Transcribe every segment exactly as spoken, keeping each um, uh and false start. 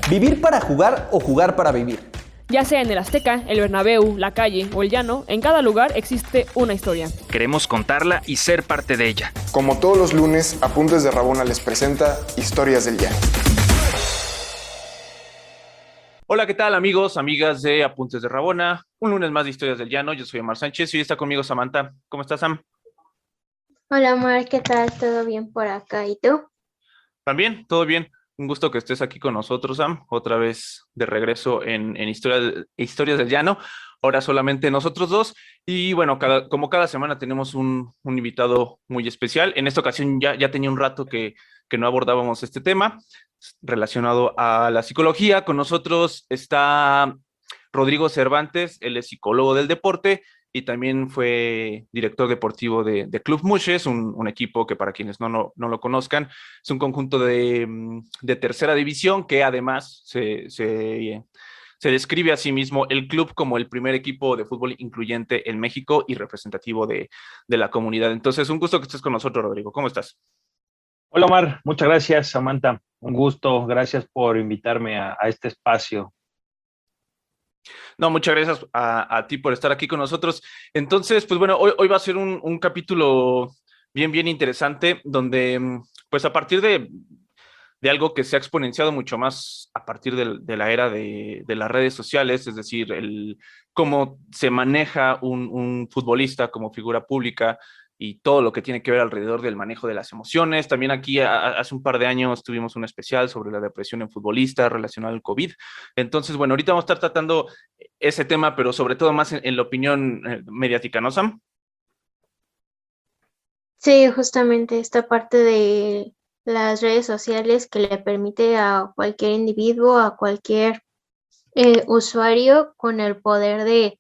¿Vivir para jugar o jugar para vivir? Ya sea en el Azteca, el Bernabéu, la calle o el llano, en cada lugar existe una historia. Queremos contarla y ser parte de ella. Como todos los lunes, Apuntes de Rabona les presenta Historias del Llano. Hola, ¿qué tal amigos, amigas de Apuntes de Rabona? Un lunes más de Historias del Llano. Yo soy Omar Sánchez y hoy está conmigo Samantha. ¿Cómo estás, Sam? Hola, Omar, ¿qué tal? ¿Todo bien por acá? ¿Y tú? También, todo bien. Un gusto que estés aquí con nosotros, Sam. Otra vez de regreso en, en Historias, Historias del Llano. Ahora solamente nosotros dos. Y bueno, cada, como cada semana tenemos un, un invitado muy especial. En esta ocasión ya, ya tenía un rato que, que no abordábamos este tema relacionado a la psicología. Con nosotros está Rodrigo Cervantes, él es psicólogo del deporte y también fue director deportivo de, de Club Mushes, un, un equipo que para quienes no, no, no lo conozcan, es un conjunto de, de tercera división que además se, se, se describe a sí mismo el club como el primer equipo de fútbol incluyente en México y representativo de, de la comunidad. Entonces, un gusto que estés con nosotros, Rodrigo. ¿Cómo estás? Hola Omar, muchas gracias Samantha, un gusto, gracias por invitarme a, a este espacio. No, muchas gracias a, a ti por estar aquí con nosotros. Entonces, pues bueno, hoy, hoy va a ser un, un capítulo bien, bien interesante, donde pues a partir de, de algo que se ha exponenciado mucho más a partir de, de la era de, de las redes sociales, es decir, el cómo se maneja un, un futbolista como figura pública, y todo lo que tiene que ver alrededor del manejo de las emociones. También aquí a, hace un par de años tuvimos un especial sobre la depresión en futbolistas relacionado al COVID. Entonces, bueno, ahorita vamos a estar tratando ese tema, pero sobre todo más en, en la opinión eh, mediática, ¿no, Sam? Sí, justamente esta parte de las redes sociales que le permite a cualquier individuo, a cualquier eh, usuario con el poder de,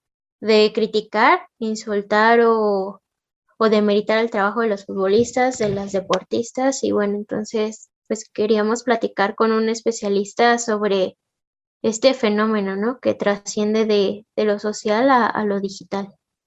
de criticar, insultar o o demeritar el trabajo de los futbolistas, de las deportistas, y bueno, entonces pues queríamos platicar con un especialista sobre este fenómeno, ¿no? Que trasciende de, de lo social a, a lo digital.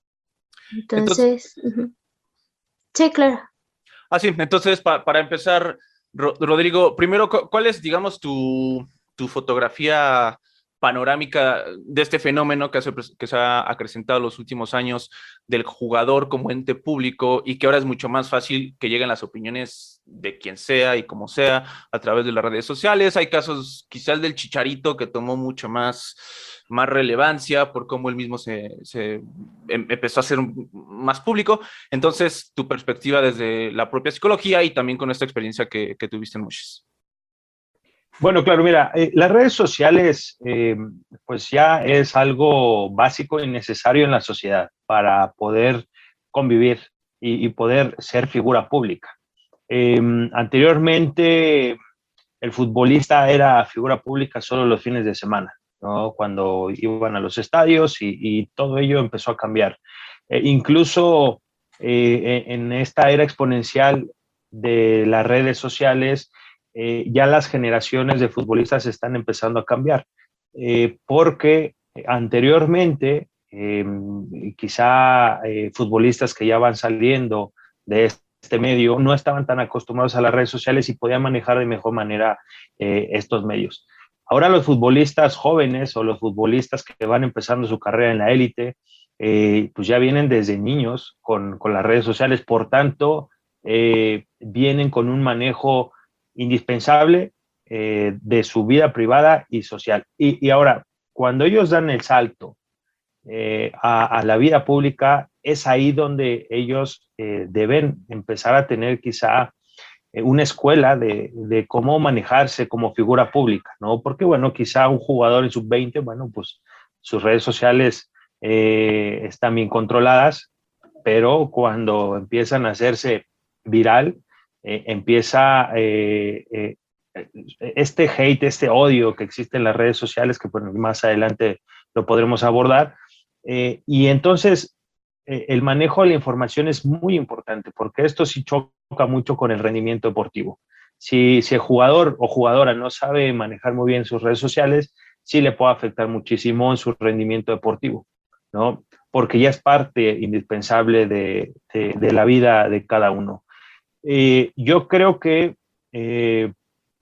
Entonces, entonces uh-huh. Sí, claro. Ah, sí, entonces pa, para empezar, Ro, Rodrigo, primero, ¿cuál es, digamos, tu, tu fotografía panorámica de este fenómeno que, hace, que se ha acrecentado en los últimos años del jugador como ente público y que ahora es mucho más fácil que lleguen las opiniones de quien sea y como sea a través de las redes sociales? Hay casos quizás del Chicharito que tomó mucho más, más relevancia por cómo él mismo se, se empezó a ser más público. Entonces, tu perspectiva desde la propia psicología y también con esta experiencia que, que tuviste en Mushes. Bueno, claro, mira, eh, las redes sociales eh, pues ya es algo básico y necesario en la sociedad para poder convivir y, y poder ser figura pública. Eh, anteriormente el futbolista era figura pública solo los fines de semana, ¿no? Cuando iban a los estadios y, y todo ello empezó a cambiar. Eh, incluso eh, en esta era exponencial de las redes sociales, Eh, ya las generaciones de futbolistas están empezando a cambiar, eh, porque anteriormente eh, quizá eh, futbolistas que ya van saliendo de este medio no estaban tan acostumbrados a las redes sociales y podían manejar de mejor manera eh, estos medios. Ahora los futbolistas jóvenes o los futbolistas que van empezando su carrera en la élite, eh, pues ya vienen desde niños con, con las redes sociales, por tanto, eh, vienen con un manejo indispensable eh, de su vida privada y social. Y, y ahora, cuando ellos dan el salto eh, a, a la vida pública, es ahí donde ellos eh, deben empezar a tener quizá eh, una escuela de, de cómo manejarse como figura pública, ¿no? Porque, bueno, quizá un jugador en sub veinte, bueno, pues sus redes sociales eh, están bien controladas, pero cuando empiezan a hacerse viral, eh, empieza eh, eh, este hate, este odio que existe en las redes sociales, que bueno, más adelante lo podremos abordar. Eh, y entonces eh, el manejo de la información es muy importante, porque esto sí choca mucho con el rendimiento deportivo. Si, si el jugador o jugadora no sabe manejar muy bien sus redes sociales, sí le puede afectar muchísimo en su rendimiento deportivo, ¿no? Porque ya es parte indispensable de, de, de la vida de cada uno. Eh, yo creo que eh,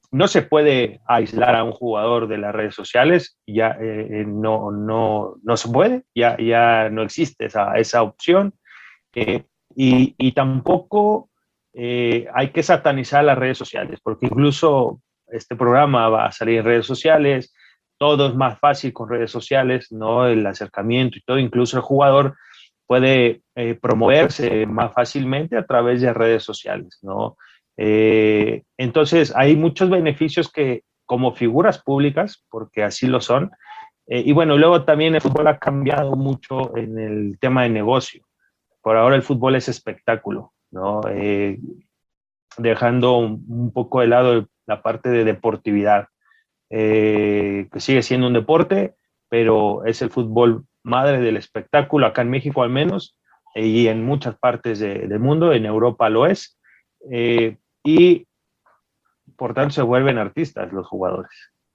no se puede aislar a un jugador de las redes sociales, ya eh, no, no, no se puede, ya, ya no existe esa, esa opción, eh, y, y tampoco eh, hay que satanizar las redes sociales, porque incluso este programa va a salir en redes sociales, todo es más fácil con redes sociales, ¿no? El acercamiento y todo, incluso el jugador puede eh, promoverse más fácilmente a través de redes sociales, ¿no? Eh, entonces, hay muchos beneficios que, como figuras públicas, porque así lo son, eh, y bueno, luego también el fútbol ha cambiado mucho en el tema de negocio. Por ahora el fútbol es espectáculo, ¿no? Eh, dejando un, un poco de lado la parte de deportividad, eh, que sigue siendo un deporte, pero es el fútbol madre del espectáculo, acá en México al menos, eh, y en muchas partes de, del mundo, en Europa lo es, eh, y por tanto se vuelven artistas los jugadores.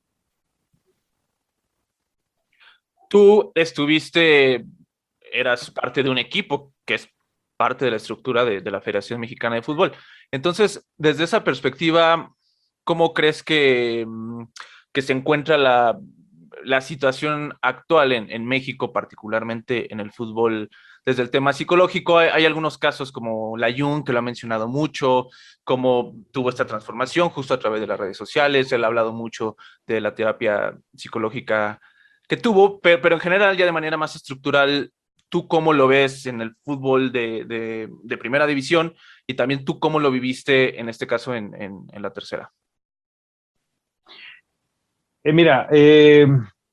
Tú estuviste, eras parte de un equipo que es parte de la estructura de, de la Federación Mexicana de Fútbol. Entonces, desde esa perspectiva, ¿cómo crees que, que se encuentra la, la situación actual en, en México, particularmente en el fútbol? Desde el tema psicológico, hay, hay algunos casos como la Jun, que lo ha mencionado mucho, cómo tuvo esta transformación justo a través de las redes sociales. Él ha hablado mucho de la terapia psicológica que tuvo, pero, pero en general, ya de manera más estructural, ¿tú cómo lo ves en el fútbol de, de, de primera división? Y también tú cómo lo viviste, en este caso, en, en, en la tercera. Eh, mira, eh,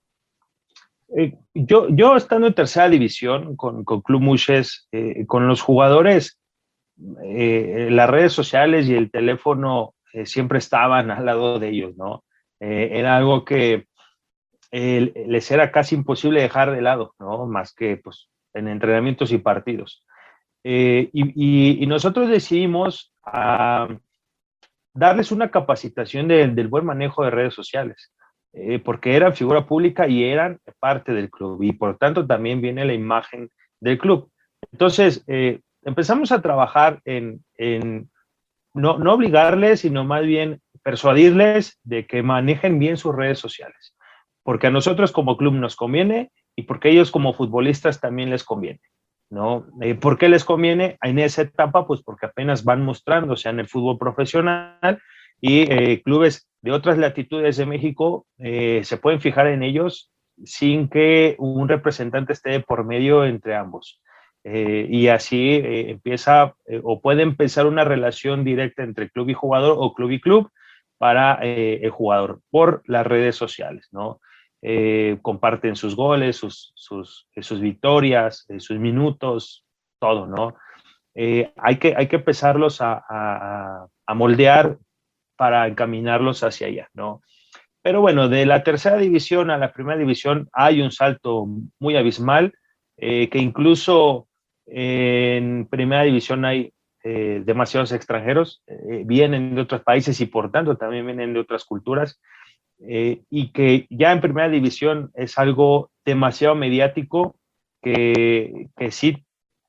eh, yo, yo estando en tercera división con, con Club Muxes, eh, con los jugadores, eh, las redes sociales y el teléfono eh, siempre estaban al lado de ellos, ¿no? Eh, era algo que eh, les era casi imposible dejar de lado, ¿no? Más que pues, en entrenamientos y partidos. Eh, y, y, y nosotros decidimos uh, darles una capacitación de, del buen manejo de redes sociales, eh, porque eran figura pública y eran parte del club, y por tanto también viene la imagen del club. Entonces, eh, empezamos a trabajar en, en no, no obligarles, sino más bien persuadirles de que manejen bien sus redes sociales, porque a nosotros como club nos conviene y porque a ellos como futbolistas también les conviene, ¿no? Eh, ¿Por qué les conviene en esa etapa? Pues porque apenas van mostrándose en el fútbol profesional y eh, clubes de otras latitudes de México eh, se pueden fijar en ellos sin que un representante esté por medio entre ambos. Eh, y así eh, empieza eh, o puede empezar una relación directa entre club y jugador o club y club para eh, el jugador por las redes sociales, ¿no? Eh, comparten sus goles, sus, sus, sus victorias, eh, sus minutos, todo, ¿no? Eh, hay, que, hay que empezarlos a, a, a moldear para encaminarlos hacia allá, ¿no? Pero bueno, de la tercera división a la primera división hay un salto muy abismal, eh, que incluso en primera división hay eh, demasiados extranjeros, eh, vienen de otros países y por tanto también vienen de otras culturas. Eh, y que ya en primera división es algo demasiado mediático que, que sí,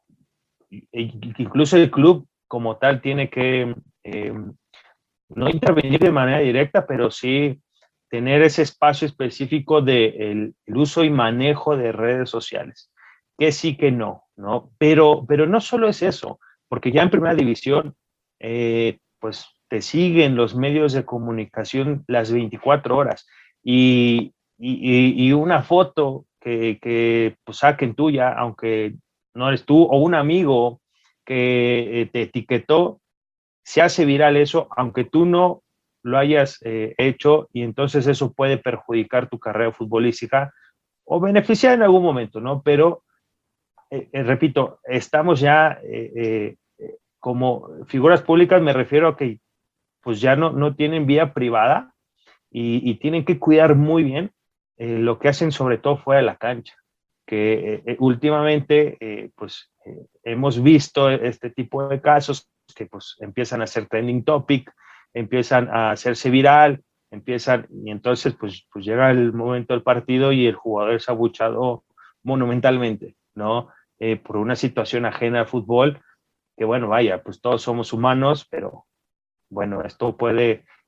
incluso el club como tal tiene que eh, no intervenir de manera directa, pero sí tener ese espacio específico del de uso y manejo de redes sociales, que sí que no, ¿no? Pero, pero no solo es eso, porque ya en primera división, eh, pues te siguen los medios de comunicación las veinticuatro horas y, y, y una foto que, que pues, saquen tuya, aunque no eres tú, o un amigo que te etiquetó, se hace viral eso, aunque tú no lo hayas eh, hecho, y entonces eso puede perjudicar tu carrera futbolística o beneficiar en algún momento, ¿no? Pero, eh, eh, repito, estamos ya eh, eh, como figuras públicas, me refiero a que pues ya no, no tienen vida privada y, y tienen que cuidar muy bien eh, lo que hacen, sobre todo fuera de la cancha, que eh, últimamente eh, pues eh, hemos visto este tipo de casos que pues empiezan a ser trending topic, empiezan a hacerse viral, empiezan, y entonces pues, pues llega el momento del partido y el jugador es abuchado monumentalmente, ¿no? Eh, por una situación ajena al fútbol, que bueno, vaya, pues todos somos humanos, pero bueno, esto puede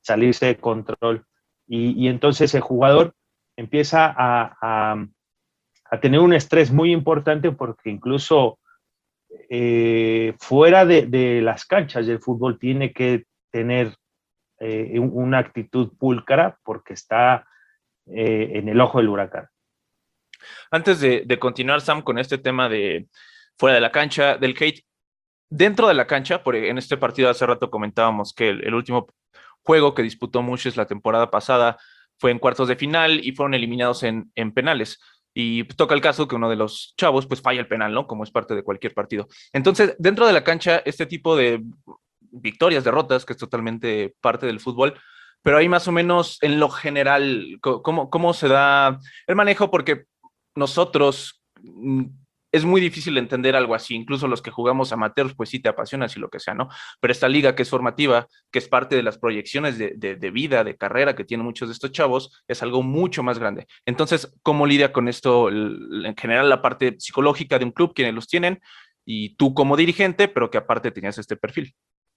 salirse de control. Y, y entonces el jugador empieza a, a, a tener un estrés muy importante porque incluso eh, fuera de, de las canchas del fútbol tiene que tener eh, una actitud pulcra porque está eh, en el ojo del huracán. Antes de, de continuar, Sam, con este tema de fuera de la cancha, del hate, dentro de la cancha, por, en este partido hace rato comentábamos que el, el último juego que disputó Mushes la temporada pasada fue en cuartos de final y fueron eliminados en, en penales. Y toca el caso que uno de los chavos pues falla el penal, ¿no? Como es parte de cualquier partido. Entonces, dentro de la cancha, este tipo de victorias, derrotas, que es totalmente parte del fútbol, pero ahí más o menos en lo general, ¿cómo, cómo se da el manejo? Porque nosotros es muy difícil entender algo así, incluso los que jugamos amateurs, pues sí te apasionas y lo que sea, ¿no? Pero esta liga que es formativa, que es parte de las proyecciones de, de, de vida, de carrera que tienen muchos de estos chavos, es algo mucho más grande. Entonces, ¿cómo lidia con esto el, en general la parte psicológica de un club, quienes los tienen, y tú como dirigente, pero que aparte tenías este perfil?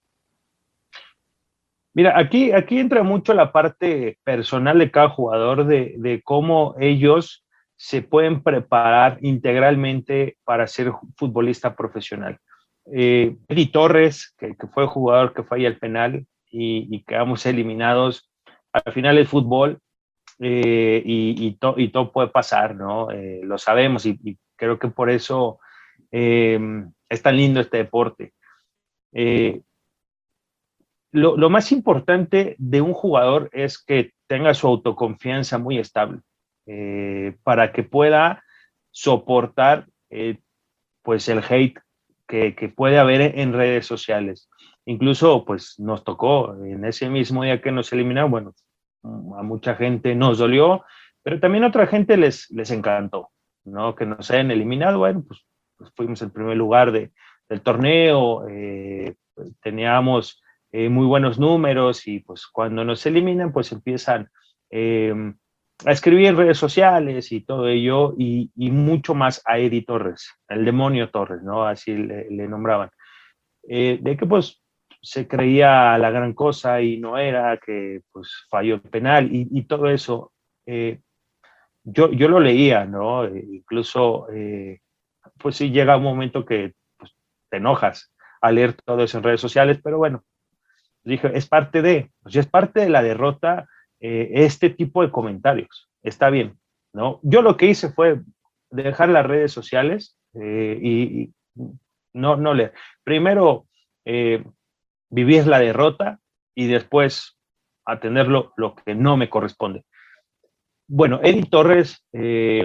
Mira, aquí, aquí entra mucho la parte personal de cada jugador, de, de cómo ellos se pueden preparar integralmente para ser futbolista profesional. Eh, Eddie Torres, que, que fue jugador que falla el penal y, y quedamos eliminados, al final es fútbol eh, y, y, to, y todo puede pasar, ¿no? Eh, lo sabemos y, y creo que por eso eh, es tan lindo este deporte. Eh, lo, lo más importante de un jugador es que tenga su autoconfianza muy estable. Eh, para que pueda soportar eh, pues el hate que, que puede haber en redes sociales. Incluso pues nos tocó en ese mismo día que nos eliminaron, bueno, a mucha gente nos dolió, pero también a otra gente les, les encantó, ¿no? Que nos hayan eliminado, bueno, pues, pues fuimos el primer lugar de, del torneo, eh, pues, teníamos eh, muy buenos números y pues cuando nos eliminan pues empiezan eh, a escribir en redes sociales y todo ello, y, y mucho más a Eddie Torres, el demonio Torres, ¿no? Así le, le nombraban. Eh, de que pues se creía la gran cosa y no era, que pues falló el penal y, y todo eso. Eh, yo, yo lo leía, ¿no? Eh, incluso, eh, pues sí llega un momento que pues, te enojas al leer todo eso en redes sociales, pero bueno, dije, es parte de, pues es parte de la derrota. Eh, este tipo de comentarios, está bien, ¿no? Yo lo que hice fue dejar las redes sociales eh, y, y no, no leer. Primero, eh, vivir la derrota y después atender lo, lo que no me corresponde. Bueno, Eddie Torres, eh,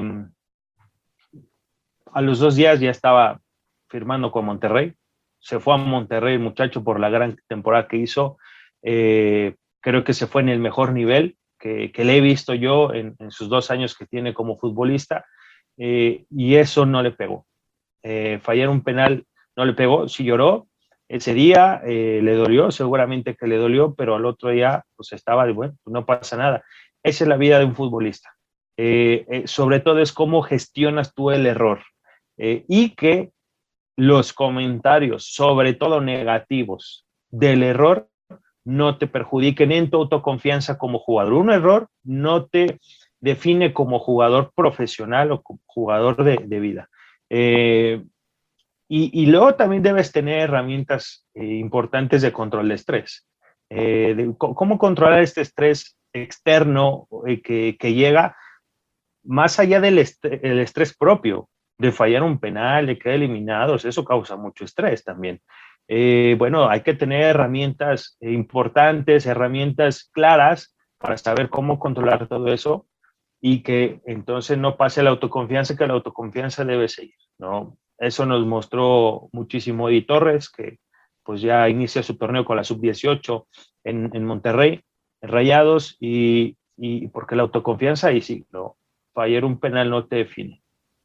a los dos días ya estaba firmando con Monterrey. Se fue a Monterrey el muchacho por la gran temporada que hizo. Eh, Creo que se fue en el mejor nivel que, que le he visto yo en, en sus dos años que tiene como futbolista, eh, y eso no le pegó. Eh, fallar un penal no le pegó, sí lloró. Ese día eh, le dolió, seguramente que le dolió, pero al otro día pues estaba de bueno, pues no pasa nada. Esa es la vida de un futbolista. Eh, eh, sobre todo es cómo gestionas tú el error eh, y que los comentarios, sobre todo negativos, del error no te perjudiquen en tu autoconfianza como jugador. Un error no te define como jugador profesional o como jugador de, de vida. Eh, y, y luego también debes tener herramientas eh, importantes de control de estrés. Eh, de, ¿Cómo controlar este estrés externo eh, que, que llega más allá del est el estrés propio, de fallar un penal, de quedar eliminados? Eso causa mucho estrés también. Eh, bueno, hay que tener herramientas importantes, herramientas claras para saber cómo controlar todo eso y que entonces no pase la autoconfianza, que la autoconfianza debe seguir, ¿no? Eso nos mostró muchísimo Eddie Torres, que pues ya inicia su torneo con la sub dieciocho en, en Monterrey, en Rayados, y, y porque la autoconfianza ahí sí, no, fallar un penal no te define.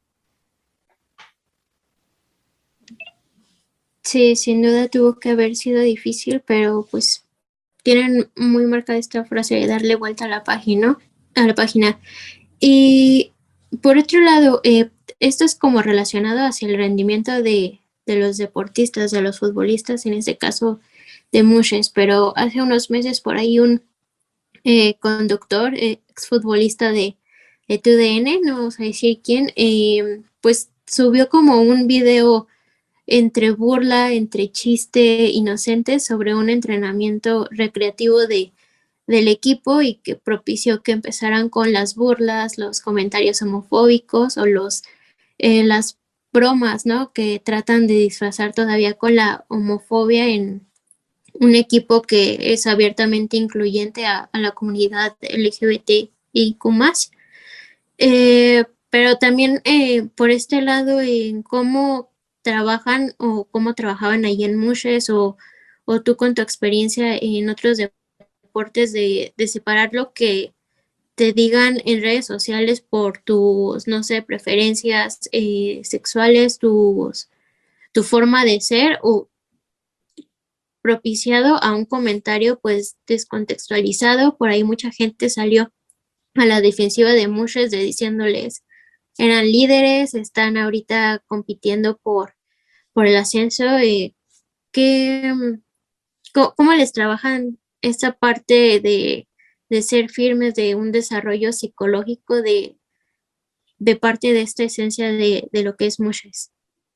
Sí, sin duda tuvo que haber sido difícil, pero pues tienen muy marcada esta frase de darle vuelta a la página, a la página. Y por otro lado, eh, esto es como relacionado hacia el rendimiento de, de los deportistas, de los futbolistas, en este caso de Mushes, pero hace unos meses por ahí un, eh, conductor, eh, exfutbolista de, de T D N, no vamos a decir quién, eh, pues subió como un video entre burla, entre chiste inocente sobre un entrenamiento recreativo de, del equipo y que propició que empezaran con las burlas, los comentarios homofóbicos o los, eh, las bromas, ¿no? Que tratan de disfrazar todavía con la homofobia en un equipo que es abiertamente incluyente a, a la comunidad L G B T I Q más. Eh, pero también eh, por este lado, en cómo trabajan o cómo trabajaban ahí en Mushes o, o tú con tu experiencia en otros deportes de, de separar lo que te digan en redes sociales por tus, no sé, preferencias eh, sexuales, tus, tu forma de ser o propiciado a un comentario pues descontextualizado. Por ahí mucha gente salió a la defensiva de Mushes de diciéndoles eran líderes, están ahorita compitiendo por, por el ascenso. Eh, ¿qué, cómo, ¿Cómo les trabajan esta parte de, de ser firmes, de un desarrollo psicológico de, de parte de esta esencia de, de lo que es Mushes?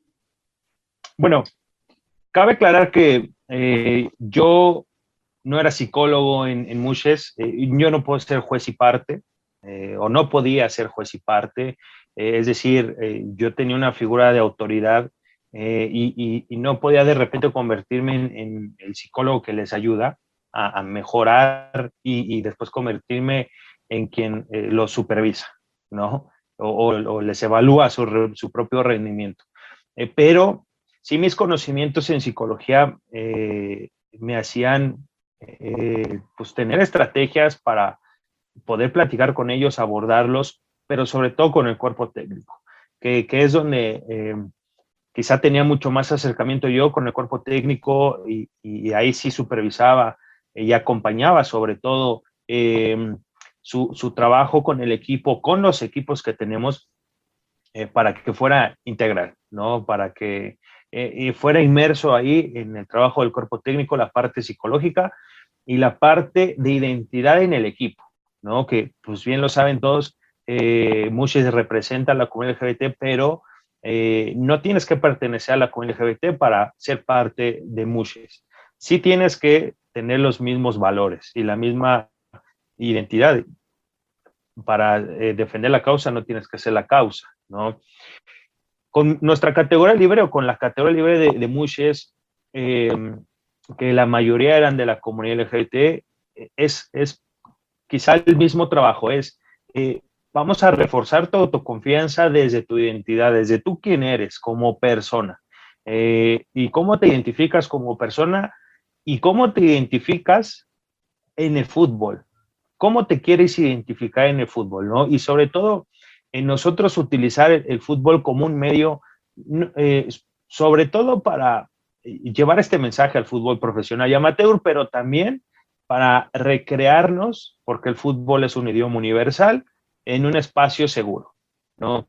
Bueno, cabe aclarar que eh, yo no era psicólogo en, en Mushes, eh, yo no puedo ser juez y parte, eh, o no podía ser juez y parte, eh, es decir, eh, yo tenía una figura de autoridad eh, y, y, y no podía de repente convertirme en, en el psicólogo que les ayuda a, a mejorar y, y después convertirme en quien eh, los supervisa, ¿no? O, o, o les evalúa su, su propio rendimiento. Eh, pero sí, mis conocimientos en psicología eh, me hacían eh, pues tener estrategias para poder platicar con ellos, abordarlos, pero sobre todo con el cuerpo técnico, que, que es donde eh, quizá tenía mucho más acercamiento yo con el cuerpo técnico y, y ahí sí supervisaba y acompañaba sobre todo eh, su, su trabajo con el equipo, con los equipos que tenemos, eh, para que fuera integral, ¿no? Para que eh, fuera inmerso ahí en el trabajo del cuerpo técnico, la parte psicológica y la parte de identidad en el equipo, ¿no? Que pues bien lo saben todos, eh, Mushes representa a la comunidad L G B T, pero eh, no tienes que pertenecer a la comunidad L G B T para ser parte de Mushes. Sí tienes que tener los mismos valores y la misma identidad. Para eh, defender la causa no tienes que ser la causa, ¿no? Con nuestra categoría libre o con la categoría libre de, de Mushes, eh, que la mayoría eran de la comunidad L G B T, es, es quizá el mismo trabajo, es eh, vamos a reforzar tu autoconfianza desde tu identidad, desde tú quién eres como persona, eh, y cómo te identificas como persona y cómo te identificas en el fútbol, cómo te quieres identificar en el fútbol, ¿no? Y sobre todo, en nosotros utilizar el, el fútbol como un medio, eh, sobre todo para llevar este mensaje al fútbol profesional y amateur, pero también para recrearnos, porque el fútbol es un idioma universal, en un espacio seguro, ¿no?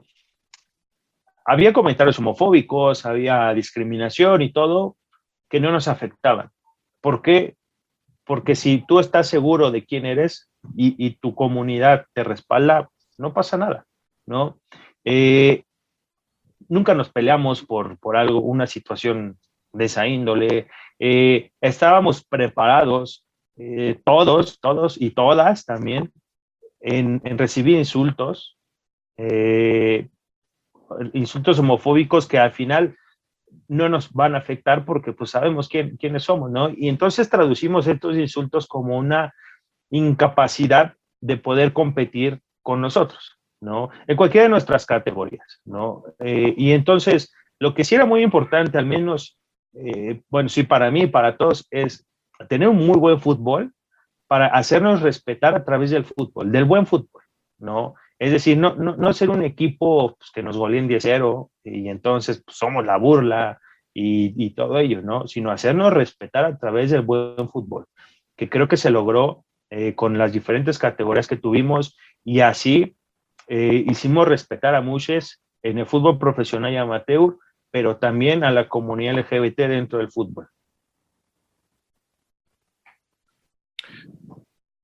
Había comentarios homofóbicos, había discriminación y todo que no nos afectaban. ¿Por qué? Porque si tú estás seguro de quién eres y, y tu comunidad te respalda, no pasa nada, ¿no? Eh, nunca nos peleamos por, por algo, una situación de esa índole. Eh, estábamos preparados, eh, todos, todos y todas también, en, en recibir insultos, eh, insultos homofóbicos que al final no nos van a afectar porque pues sabemos quién, quiénes somos, ¿no? Y entonces traducimos estos insultos como una incapacidad de poder competir con nosotros, ¿no? En cualquiera de nuestras categorías, ¿no? Eh, y entonces, lo que sí era muy importante, al menos, eh, bueno, sí, para mí, para todos, es tener un muy buen fútbol para hacernos respetar a través del fútbol, del buen fútbol, ¿no? Es decir, no, no, no ser un equipo pues, que nos goleen diez cero y entonces pues, somos la burla y, y todo ello, ¿no? Sino hacernos respetar a través del buen fútbol, que creo que se logró eh, con las diferentes categorías que tuvimos y así eh, hicimos respetar a Mushes en el fútbol profesional y amateur, pero también a la comunidad L G B T dentro del fútbol.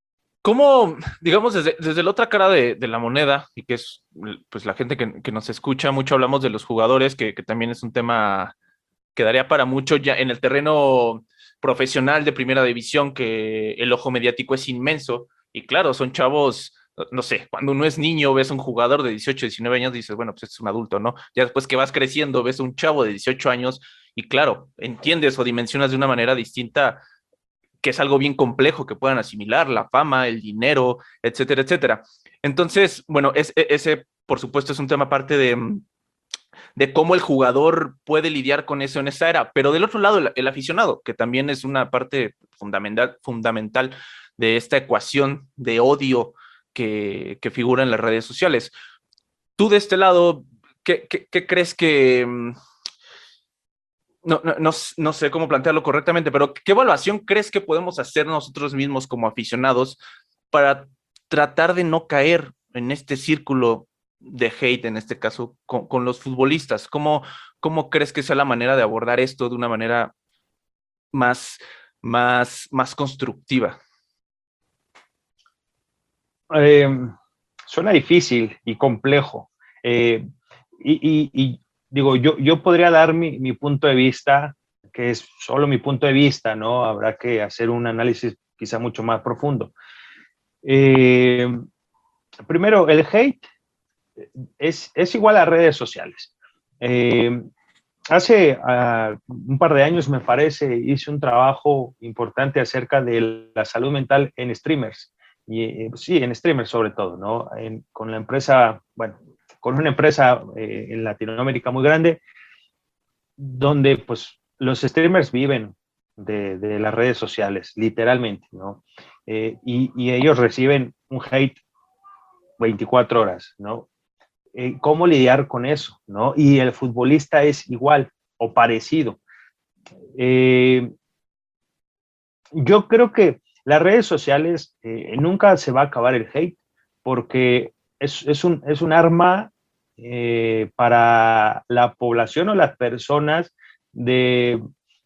¿cómo, digamos, desde, desde la otra cara de, de la moneda, y que es pues la gente que, que nos escucha, mucho hablamos de los jugadores, que, que también es un tema que daría para mucho ya en el terreno profesional de primera división, que el ojo mediático es inmenso, y claro, son chavos, no sé, cuando uno es niño, ves un jugador de dieciocho, diecinueve años, dices, bueno, pues es un adulto, ¿no? Ya después que vas creciendo, ves un chavo de dieciocho años, y claro, entiendes o dimensionas de una manera distinta que es algo bien complejo que puedan asimilar, la fama, el dinero, etcétera, etcétera. Entonces, bueno, es, ese, por supuesto, es un tema aparte de, de cómo el jugador puede lidiar con eso en esta era, pero del otro lado, el, el aficionado, que también es una parte fundamental, fundamental de esta ecuación de odio que, que figura en las redes sociales. Tú de este lado, ¿qué, qué, qué crees que... No, no, no, no sé cómo plantearlo correctamente, pero ¿qué evaluación crees que podemos hacer nosotros mismos como aficionados para tratar de no caer en este círculo de hate, en este caso, con, con los futbolistas? ¿Cómo, ¿Cómo crees que sea la manera de abordar esto de una manera más, más, más constructiva? Eh, suena difícil y complejo. Eh, y, y, y digo, yo, yo podría dar mi, mi punto de vista, que es solo mi punto de vista, ¿no? Habrá que hacer un análisis quizá mucho más profundo. Eh, primero, el hate es, es igual a redes sociales. Eh, hace uh, un par de años, me parece, hice un trabajo importante acerca de la salud mental en streamers. Y, eh, sí, en streamers sobre todo, ¿no? En, con la empresa, bueno, con una empresa eh, en Latinoamérica muy grande, donde pues los streamers viven de, de las redes sociales, literalmente, ¿no? Eh, y, y ellos reciben un hate veinticuatro horas, ¿no? Eh, ¿Cómo lidiar con eso, no? Y el futbolista es igual o parecido. Eh, yo creo que las redes sociales eh, nunca se va a acabar el hate, porque es, es, un, es un arma eh, para la población o las personas de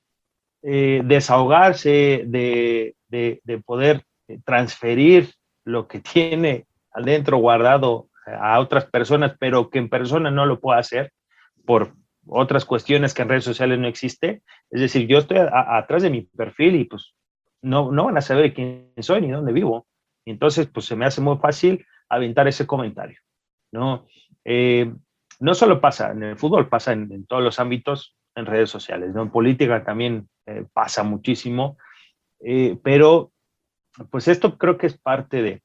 eh, desahogarse, de, de, de poder transferir lo que tiene adentro guardado a otras personas, pero que en persona no lo pueda hacer por otras cuestiones que en redes sociales no existe. Es decir, yo estoy a, a, atrás de mi perfil y pues no, no van a saber quién soy ni dónde vivo. Y entonces, pues se me hace muy fácil aventar ese comentario, ¿no? Eh, no solo pasa en el fútbol, pasa en, en todos los ámbitos, en redes sociales, ¿no? En política también eh, pasa muchísimo, eh, pero pues esto creo que es parte de...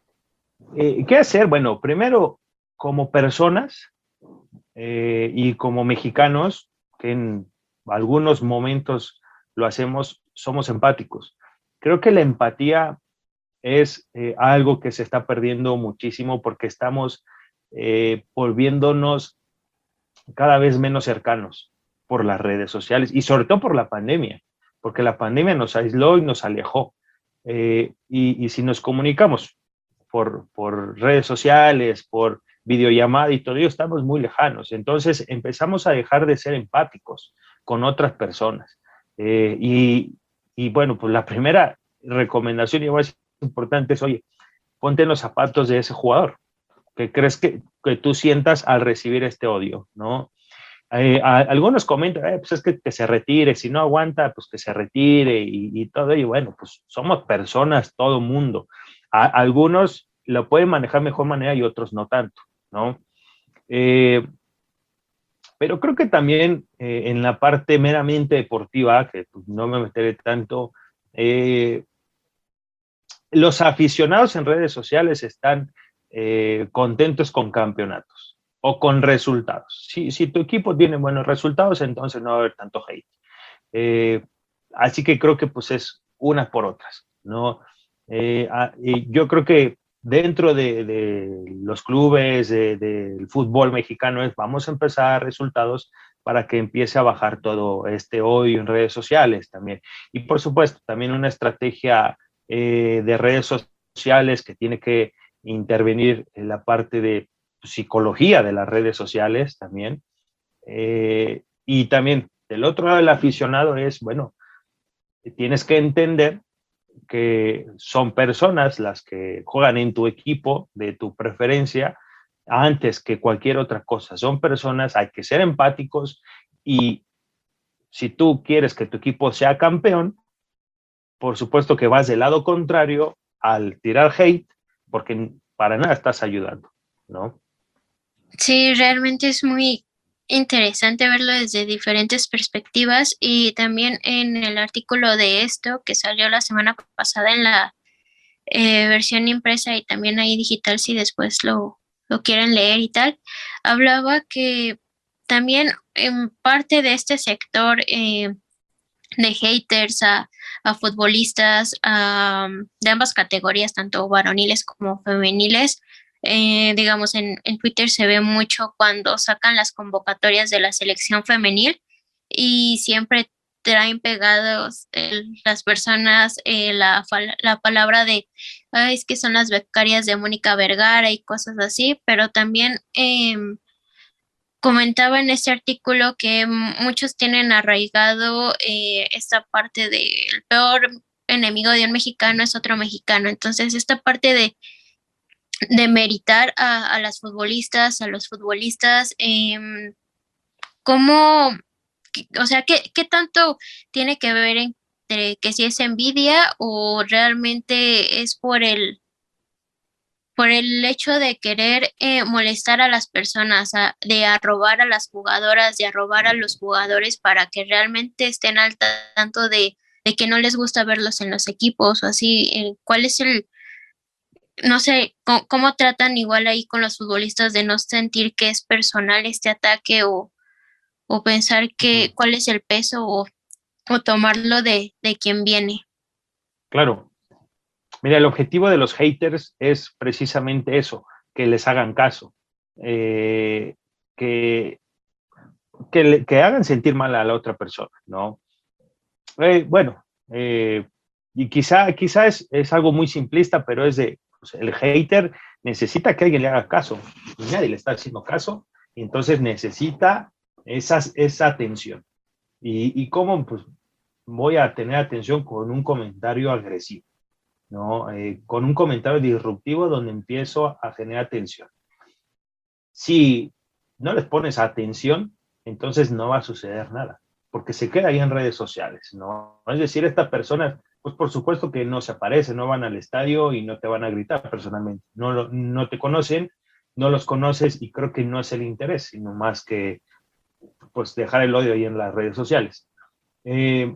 Eh, ¿Qué hacer? Bueno, primero, como personas eh, y como mexicanos, que en algunos momentos lo hacemos, somos empáticos. Creo que la empatía es eh, algo que se está perdiendo muchísimo porque estamos eh, volviéndonos cada vez menos cercanos por las redes sociales y sobre todo por la pandemia, porque la pandemia nos aisló y nos alejó. Eh, y, y si nos comunicamos por, por redes sociales, por videollamada y todo ello, estamos muy lejanos. Entonces empezamos a dejar de ser empáticos con otras personas. Eh, y, y bueno, pues la primera recomendación y más importante es, oye, ponte en los zapatos de ese jugador. ¿Qué crees que, que tú sientas al recibir este odio, no? Eh, a, algunos comentan, eh, pues es que, que se retire, si no aguanta, pues que se retire y, y todo. Y bueno, pues somos personas, todo mundo. A, algunos lo pueden manejar de mejor manera y otros no tanto, ¿no? Eh, pero creo que también eh, en la parte meramente deportiva, que pues, no me meteré tanto, eh, los aficionados en redes sociales están eh, contentos con campeonatos o con resultados. Si, si tu equipo tiene buenos resultados, entonces no va a haber tanto hate. Eh, así que creo que pues es unas por otras, ¿no? Eh, a, y yo creo que dentro de, de los clubes del de, de fútbol mexicano es vamos a empezar resultados para que empiece a bajar todo este odio en redes sociales también. Y por supuesto, también una estrategia eh, de redes sociales que tiene que intervenir en la parte de psicología de las redes sociales también. Eh, y también del otro lado del aficionado es, bueno, tienes que entender que son personas las que juegan en tu equipo de tu preferencia antes que cualquier otra cosa. Son personas, hay que ser empáticos y si tú quieres que tu equipo sea campeón, por supuesto que vas del lado contrario al tirar hate porque para nada estás ayudando, ¿no? Sí, realmente es muy interesante verlo desde diferentes perspectivas y también en el artículo de esto que salió la semana pasada en la eh, versión impresa y también ahí digital si después lo, lo quieren leer y tal, hablaba que también en parte de este sector eh, de haters a, a futbolistas a, de ambas categorías, tanto varoniles como femeniles, eh, digamos, en, en Twitter se ve mucho cuando sacan las convocatorias de la selección femenil y siempre traen pegados eh, las personas eh, la, la palabra de, "Ay, es que son las becarias de Mónica Vergara" y cosas así, pero también eh, comentaba en este artículo que muchos tienen arraigado eh, esta parte de el peor enemigo de un mexicano es otro mexicano. Entonces, esta parte de de meritar a, a las futbolistas, a los futbolistas, eh, ¿cómo, o sea, qué, qué tanto tiene que ver entre que si es envidia o realmente es por el, por el hecho de querer eh, molestar a las personas, a, de arrobar a las jugadoras, de arrobar a los jugadores para que realmente estén al tanto de, de que no les gusta verlos en los equipos o así? Eh, ¿cuál es el no sé, cómo, cómo tratan igual ahí con los futbolistas de no sentir que es personal este ataque o, o pensar que cuál es el peso o, o tomarlo de, de quien viene? Claro. Mira, el objetivo de los haters es precisamente eso, que les hagan caso, eh, que, que, le, que hagan sentir mal a la otra persona, ¿no? Eh, bueno, eh, y quizá, quizá es, es algo muy simplista, pero es de, pues el hater necesita que alguien le haga caso y nadie le está haciendo caso y entonces necesita esas, esa atención. ¿Y, y cómo? Pues voy a tener atención con un comentario agresivo, ¿no? Eh, con un comentario disruptivo donde empiezo a generar tensión. Si no les pones atención, entonces no va a suceder nada, porque se queda ahí en redes sociales, ¿no? Es decir, estas personas pues por supuesto que no se aparecen, no van al estadio y no te van a gritar personalmente. No, no te conocen, no los conoces y creo que no es el interés, sino más que pues dejar el odio ahí en las redes sociales. Eh,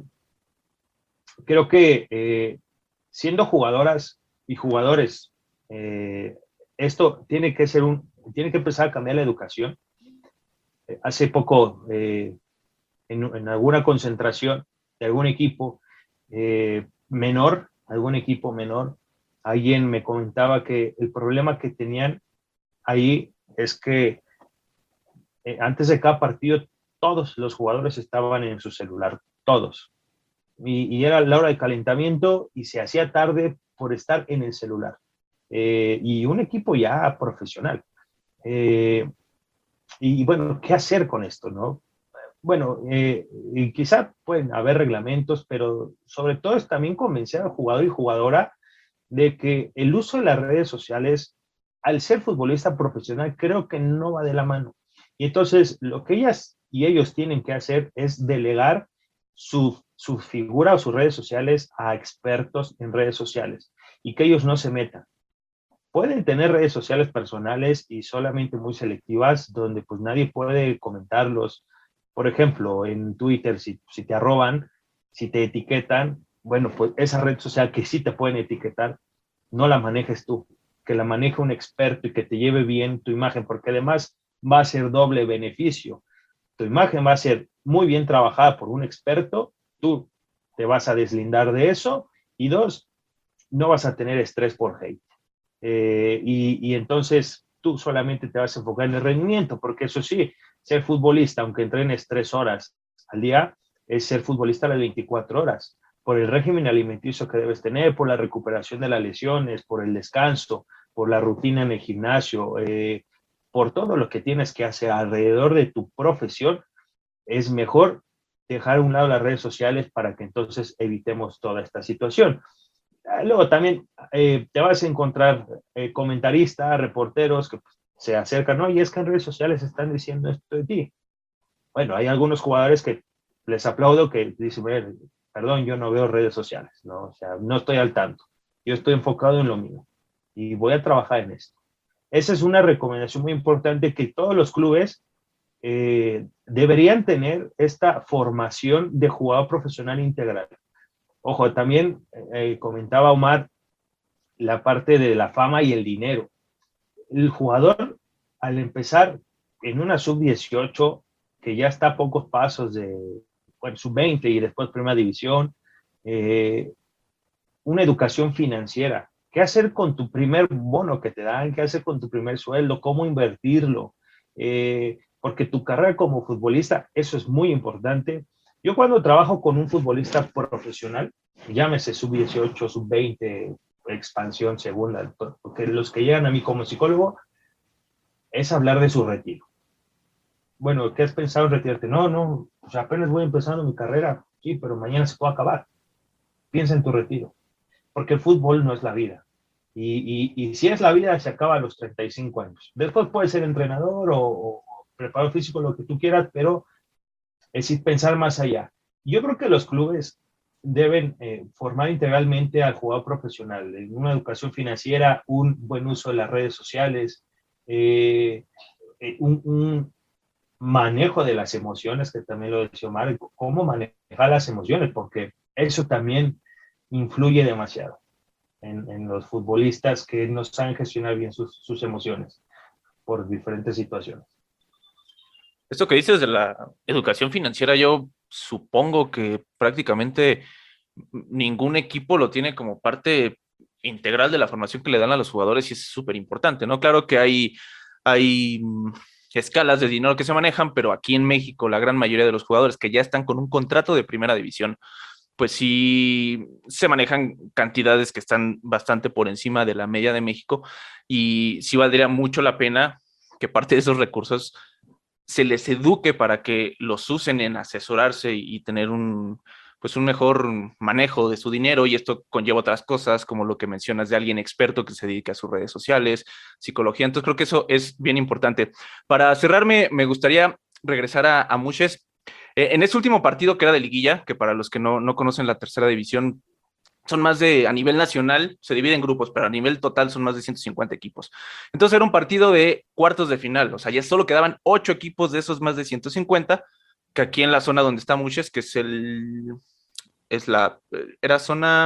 creo que eh, siendo jugadoras y jugadores, eh, esto tiene que ser un, tiene que empezar a cambiar la educación. Eh, hace poco, eh, en, en alguna concentración de algún equipo, eh, menor, algún equipo menor, alguien me comentaba que el problema que tenían ahí es que eh, antes de cada partido todos los jugadores estaban en su celular, todos. Y, y era la hora de calentamiento y se hacía tarde por estar en el celular. Eh, y un equipo ya profesional. Eh, y bueno, ¿qué hacer con esto, no? Bueno, eh, y quizá pueden haber reglamentos, pero sobre todo es también convencer al jugador y jugadora de que el uso de las redes sociales, al ser futbolista profesional, creo que no va de la mano. Y entonces lo que ellas y ellos tienen que hacer es delegar su, su figura o sus redes sociales a expertos en redes sociales y que ellos no se metan. Pueden tener redes sociales personales y solamente muy selectivas donde pues nadie puede comentarlos. Por ejemplo, en Twitter, si, si te arroban, si te etiquetan, bueno, pues esa red social que sí te pueden etiquetar, no la manejes tú, que la maneje un experto y que te lleve bien tu imagen, porque además va a ser doble beneficio. Tu imagen va a ser muy bien trabajada por un experto, tú te vas a deslindar de eso, y dos, no vas a tener estrés por hate. Eh, y, y entonces tú solamente te vas a enfocar en el rendimiento, porque eso sí, ser futbolista, aunque entrenes tres horas al día, es ser futbolista las veinticuatro horas, por el régimen alimenticio que debes tener, por la recuperación de las lesiones, por el descanso, por la rutina en el gimnasio, eh, por todo lo que tienes que hacer alrededor de tu profesión. Es mejor dejar a un lado las redes sociales para que entonces evitemos toda esta situación. Luego también eh, te vas a encontrar eh, comentaristas, reporteros que pues, se acercan, ¿no? Y es que en redes sociales están diciendo esto de ti. Bueno, hay algunos jugadores que les aplaudo que dicen, bueno, perdón, yo no veo redes sociales, ¿no? O sea, no estoy al tanto. Yo estoy enfocado en lo mío y voy a trabajar en esto. Esa es una recomendación muy importante que todos los clubes eh, deberían tener esta formación de jugador profesional integral. Ojo, también eh, comentaba Omar la parte de la fama y el dinero. El jugador, al empezar en una sub dieciocho, que ya está a pocos pasos de bueno, sub veinte y después primera división, eh, una educación financiera. ¿Qué hacer con tu primer bono que te dan? ¿Qué hacer con tu primer sueldo? ¿Cómo invertirlo? Eh, porque tu carrera como futbolista, eso es muy importante. Yo cuando trabajo con un futbolista profesional, llámese sub dieciocho, sub veinte, expansión, segunda, porque los que llegan a mí como psicólogo, es hablar de su retiro. Bueno, ¿qué has pensado en retirarte? No, no, pues apenas voy empezando mi carrera, sí, pero mañana se puede acabar. Piensa en tu retiro, porque el fútbol no es la vida. Y, y, y si es la vida, se acaba a los treinta y cinco años. Después puedes ser entrenador o, o preparador físico, lo que tú quieras, pero es decir, pensar más allá. Yo creo que los clubes deben eh, formar integralmente al jugador profesional, en una educación financiera, un buen uso de las redes sociales, eh, eh, un, un manejo de las emociones, que también lo decía Omar, cómo manejar las emociones, porque eso también influye demasiado en, en los futbolistas que no saben gestionar bien sus, sus emociones por diferentes situaciones. Esto que dices de la educación financiera, yo supongo que prácticamente ningún equipo lo tiene como parte integral de la formación que le dan a los jugadores y es súper importante, ¿no? Claro que hay, hay escalas de dinero que se manejan, pero aquí en México la gran mayoría de los jugadores que ya están con un contrato de primera división, pues sí se manejan cantidades que están bastante por encima de la media de México y sí valdría mucho la pena que parte de esos recursos se les eduque para que los usen en asesorarse y, y tener un, pues un mejor manejo de su dinero, y esto conlleva otras cosas, como lo que mencionas de alguien experto que se dedique a sus redes sociales, psicología. Entonces creo que eso es bien importante. Para cerrarme, me gustaría regresar a, a Muches. Eh, en este último partido que era de liguilla, que para los que no, no conocen la tercera división, son más de, a nivel nacional, se divide en grupos, pero a nivel total son más de ciento cincuenta equipos. Entonces era un partido de cuartos de final, o sea, ya solo quedaban ocho equipos de esos más de ciento cincuenta, que aquí en la zona donde está Muches, que es el, es la, era zona,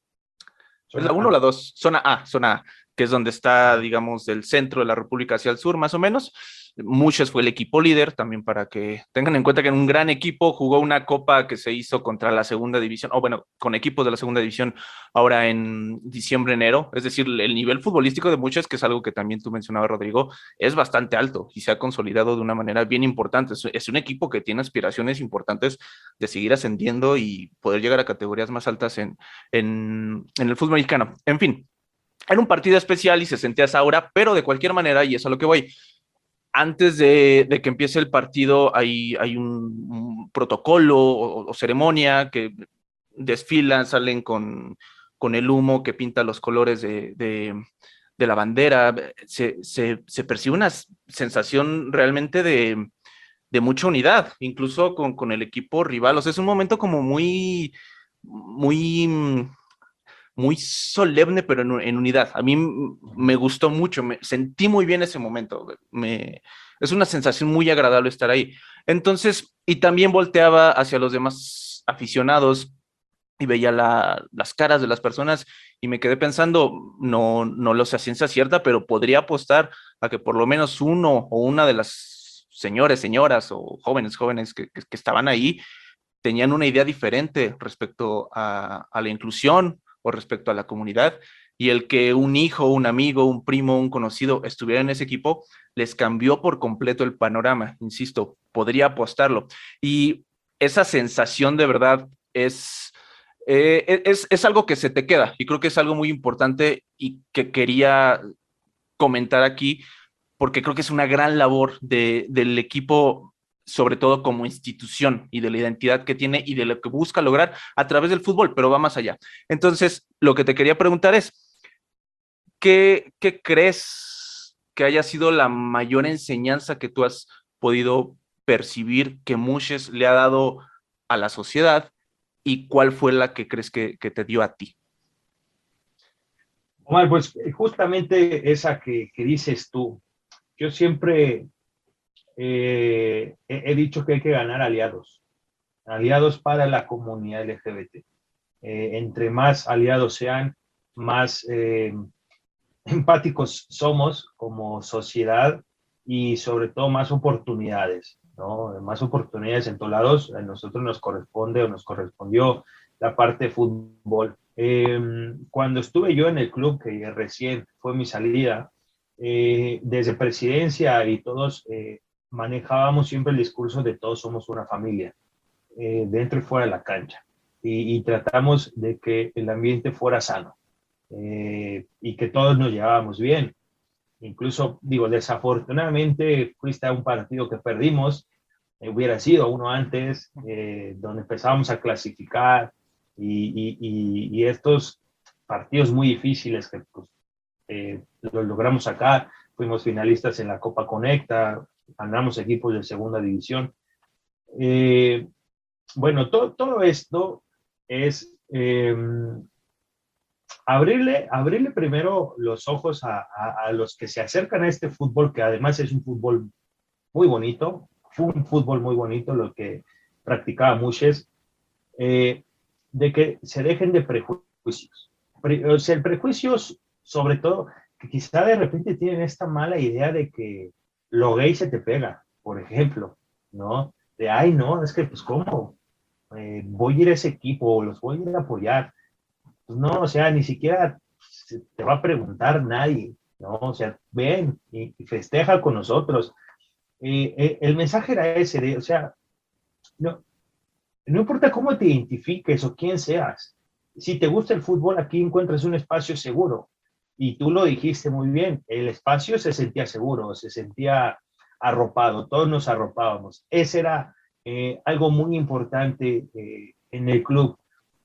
¿es la uno o la dos? Zona A, zona A, que es donde está, digamos, del centro de la República hacia el sur, más o menos. Muches fue el equipo líder, también para que tengan en cuenta que en un gran equipo jugó una copa que se hizo contra la segunda división, o bueno, con equipos de la segunda división ahora en diciembre, enero. Es decir, el nivel futbolístico de Muches, que es algo que también tú mencionabas, Rodrigo, es bastante alto y se ha consolidado de una manera bien importante. Es un equipo que tiene aspiraciones importantes de seguir ascendiendo y poder llegar a categorías más altas en, en, en el fútbol mexicano. En fin, era un partido especial y se sentía esa aura, pero de cualquier manera, y eso es a lo que voy, antes de, de que empiece el partido hay, hay un, un protocolo o, o ceremonia que desfilan, salen con, con el humo que pinta los colores de, de, de la bandera. Se, se, se percibe una sensación realmente de, de mucha unidad, incluso con, con el equipo rival. O sea, es un momento como muy, muy... muy solemne, pero en, en unidad. A mí me gustó mucho, me sentí muy bien ese momento. Me, es una sensación muy agradable estar ahí. Entonces, y también volteaba hacia los demás aficionados y veía la, las caras de las personas y me quedé pensando, no, no lo sé a ciencia cierta, pero podría apostar a que por lo menos uno o una de las señores, señoras o jóvenes, jóvenes que, que, que estaban ahí tenían una idea diferente respecto a, a la inclusión o respecto a la comunidad, y el que un hijo, un amigo, un primo, un conocido estuviera en ese equipo, les cambió por completo el panorama, insisto, podría apostarlo. Y esa sensación de verdad es, eh, es, es algo que se te queda, y creo que es algo muy importante y que quería comentar aquí, porque creo que es una gran labor de, del equipo sobre todo como institución y de la identidad que tiene y de lo que busca lograr a través del fútbol, pero va más allá. Entonces, lo que te quería preguntar es, ¿qué, qué crees que haya sido la mayor enseñanza que tú has podido percibir que Mushes le ha dado a la sociedad y cuál fue la que crees que, que te dio a ti? Omar, pues justamente esa que, que dices tú, yo siempre eh, he, he dicho que hay que ganar aliados, aliados para la comunidad L G B T. Eh, entre más aliados sean, más eh, empáticos somos como sociedad y sobre todo más oportunidades, ¿no? Más oportunidades en todos lados. A nosotros nos corresponde o nos correspondió la parte de fútbol. Eh, cuando estuve yo en el club, que recién fue mi salida, eh, desde presidencia y todos eh, manejábamos siempre el discurso de todos somos una familia, eh, dentro y fuera de la cancha. Y, y tratamos de que el ambiente fuera sano eh, y que todos nos llevábamos bien. Incluso, digo, desafortunadamente fuiste a un partido que perdimos, eh, hubiera sido uno antes, eh, donde empezábamos a clasificar y, y, y, y estos partidos muy difíciles que pues, eh, los logramos sacar, fuimos finalistas en la Copa Conecta, ganamos equipos de segunda división. Eh, bueno, to, todo esto es eh, abrirle, abrirle primero los ojos a, a, a los que se acercan a este fútbol, que además es un fútbol muy bonito, fue un fútbol muy bonito lo que practicaba Mushes, eh, de que se dejen de prejuicios. Pre, o sea, el prejuicio, sobre todo, que quizá de repente tienen esta mala idea de que lo gay se te pega, por ejemplo, ¿no? De, ay, no, es que, pues, ¿cómo? Eh, voy a ir a ese equipo, los voy a ir a apoyar. Pues no, o sea, ni siquiera te va a preguntar nadie, ¿no? O sea, ven y, y festeja con nosotros. Eh, eh, el mensaje era ese, de, o sea, no, no importa cómo te identifiques o quién seas, si te gusta el fútbol, aquí encuentras un espacio seguro. Y tú lo dijiste muy bien, el espacio se sentía seguro, se sentía arropado, todos nos arropábamos. Ese era eh, algo muy importante eh, en el club,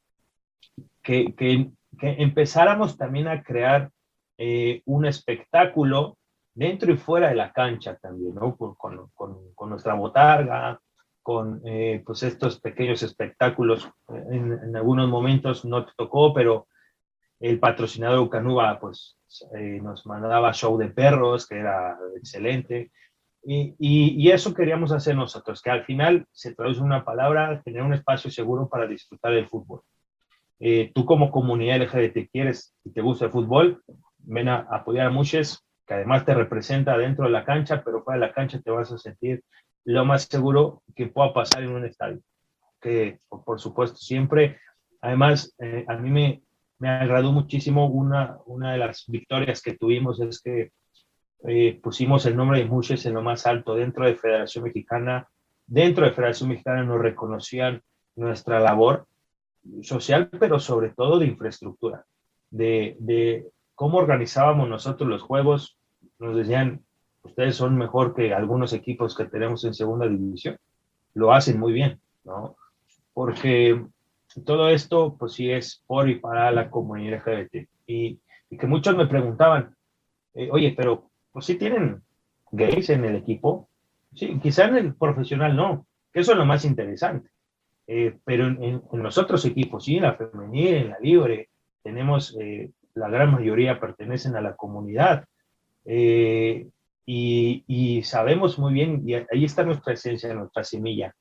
que, que, que empezáramos también a crear eh, un espectáculo dentro y fuera de la cancha también, ¿no? Con, con, con, con nuestra botarga, con eh, pues estos pequeños espectáculos. En, en algunos momentos no te tocó, pero el patrocinador Ucanuba pues eh, nos mandaba show de perros, que era excelente. Y, y, y eso queríamos hacer nosotros, que al final se traduce en una palabra, tener un espacio seguro para disfrutar del fútbol. Eh, tú como comunidad L G B T quieres y te gusta el fútbol, ven a apoyar a Mushes, que además te representa dentro de la cancha, pero fuera de la cancha te vas a sentir lo más seguro que pueda pasar en un estadio. Que, por supuesto, siempre, además, eh, a mí me, me agradó muchísimo una, una de las victorias que tuvimos, es que eh, pusimos el nombre de Mushes en lo más alto dentro de Federación Mexicana. Dentro de Federación Mexicana nos reconocían nuestra labor social, pero sobre todo de infraestructura, de, de cómo organizábamos nosotros los juegos. Nos decían, ustedes son mejor que algunos equipos que tenemos en segunda división, lo hacen muy bien, ¿no? Porque todo esto, pues sí, es por y para la comunidad L G B T. Y, y que muchos me preguntaban, eh, oye, pero pues sí tienen gays en el equipo. Sí, quizá en el profesional no, que eso es lo más interesante. Eh, pero en, en, en los otros equipos, sí, en la femenil, en la libre, tenemos, eh, la gran mayoría pertenecen a la comunidad. Eh, y, y sabemos muy bien, y ahí está nuestra esencia, nuestra semilla.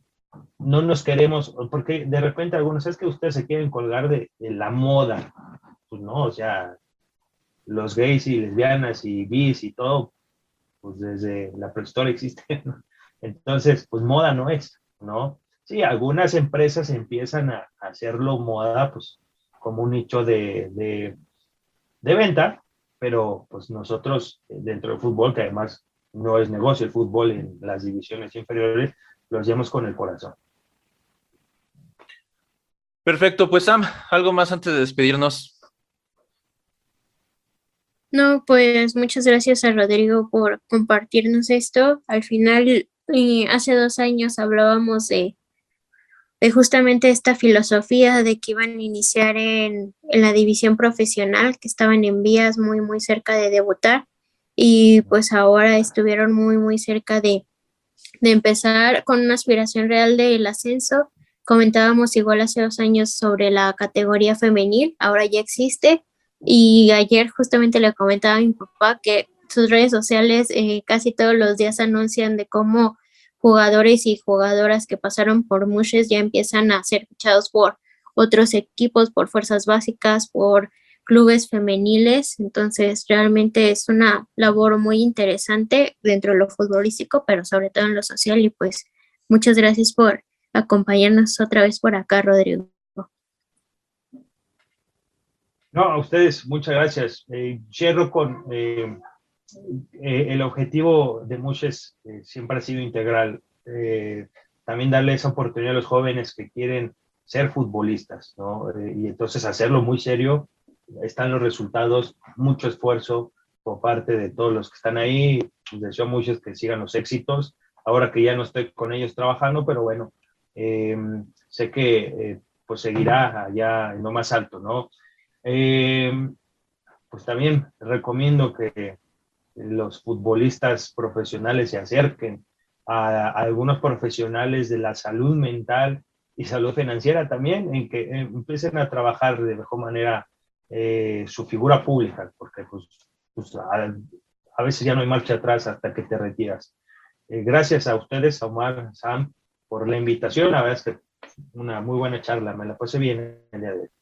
No nos queremos, porque de repente algunos, es que ustedes se quieren colgar de, de la moda. Pues no, o sea, los gays y lesbianas y bis y todo, pues desde la prehistoria existen, ¿no? Entonces, pues moda no es, ¿no? Sí, algunas empresas empiezan a, a hacerlo moda, pues como un nicho de, de, de venta, pero pues nosotros dentro del fútbol, que además no es negocio el fútbol en las divisiones inferiores, lo hacemos con el corazón. Perfecto, pues Sam, algo más antes de despedirnos. No, pues muchas gracias a Rodrigo por compartirnos esto. Al final, Y hace dos años hablábamos de, de justamente esta filosofía de que iban a iniciar en, en la división profesional, que estaban en vías muy, muy cerca de debutar, y pues ahora estuvieron muy, muy cerca de, de empezar con una aspiración real del ascenso. Comentábamos igual hace dos años sobre la categoría femenil, ahora ya existe, y ayer justamente le comentaba a mi papá que sus redes sociales eh, casi todos los días anuncian de cómo jugadores y jugadoras que pasaron por Mushes ya empiezan a ser fichados por otros equipos, por fuerzas básicas, por clubes femeniles. Entonces realmente es una labor muy interesante dentro de lo futbolístico, pero sobre todo en lo social, y pues muchas gracias por acompañarnos otra vez por acá, Rodrigo. No, a ustedes, muchas gracias. Eh, cierro con eh, eh, el objetivo de Mushes eh, siempre ha sido integral. Eh, también darle esa oportunidad a los jóvenes que quieren ser futbolistas, ¿no? Eh, y entonces hacerlo muy serio. Están los resultados, mucho esfuerzo por parte de todos los que están ahí. Les deseo a Mushes que sigan los éxitos. Ahora que ya no estoy con ellos trabajando, pero bueno, eh, sé que eh, pues seguirá allá en lo más alto, ¿no? Eh, pues también recomiendo que los futbolistas profesionales se acerquen a, a algunos profesionales de la salud mental y salud financiera también, en que eh, empiecen a trabajar de mejor manera eh, su figura pública, porque pues, pues a, a veces ya no hay marcha atrás hasta que te retiras. Eh, gracias a ustedes, a Omar, Sam, por la invitación. La verdad es que una muy buena charla, me la pasé bien el día de hoy.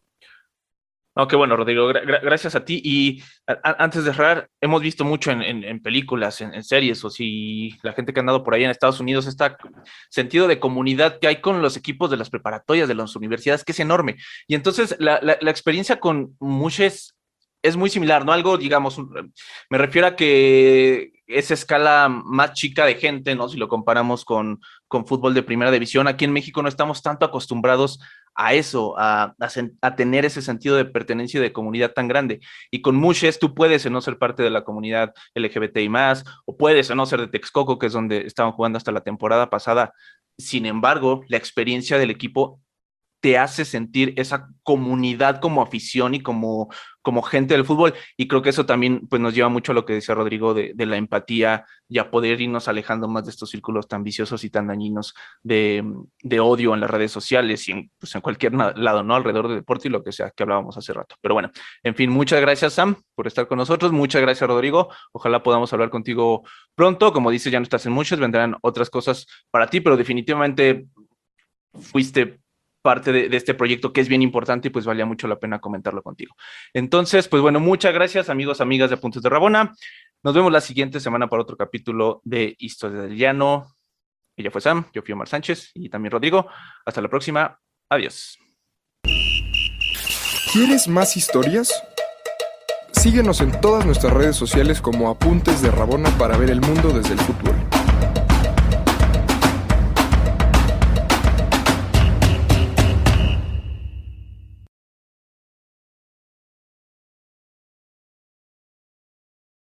No, qué bueno, Rodrigo, gra gracias a ti. Y a a antes de cerrar, hemos visto mucho en, en, en películas, en, en series, o si la gente que ha andado por ahí en Estados Unidos, este sentido de comunidad que hay con los equipos de las preparatorias, de las universidades, que es enorme. Y entonces la, la, la experiencia con Mushes es muy similar, ¿no? Algo, digamos, me refiero a que esa escala más chica de gente, ¿no? Si lo comparamos con, con fútbol de primera división, aquí en México no estamos tanto acostumbrados a eso, a, a, a tener ese sentido de pertenencia y de comunidad tan grande. Y con Mushes tú puedes o no ser parte de la comunidad L G B T I más, o puedes o no ser de Texcoco, que es donde estaban jugando hasta la temporada pasada. Sin embargo, la experiencia del equipo te hace sentir esa comunidad como afición y como, como gente del fútbol, y creo que eso también pues, nos lleva mucho a lo que decía Rodrigo de, de la empatía y a poder irnos alejando más de estos círculos tan viciosos y tan dañinos de, de odio en las redes sociales y en, pues, en cualquier lado, ¿no? Alrededor del deporte y lo que sea que hablábamos hace rato. Pero bueno, en fin, muchas gracias, Sam, por estar con nosotros, muchas gracias, Rodrigo, ojalá podamos hablar contigo pronto. Como dices, ya no estás en Mushes, vendrán otras cosas para ti, pero definitivamente fuiste parte de, de este proyecto que es bien importante y pues valía mucho la pena comentarlo contigo. Entonces, pues bueno, muchas gracias, amigos, amigas de Apuntes de Rabona. Nos vemos la siguiente semana para otro capítulo de Historia del Llano. Ella fue Sam, yo fui Omar Sánchez y también Rodrigo. Hasta la próxima. Adiós. ¿Quieres más historias? Síguenos en todas nuestras redes sociales como Apuntes de Rabona para ver el mundo desde el fútbol.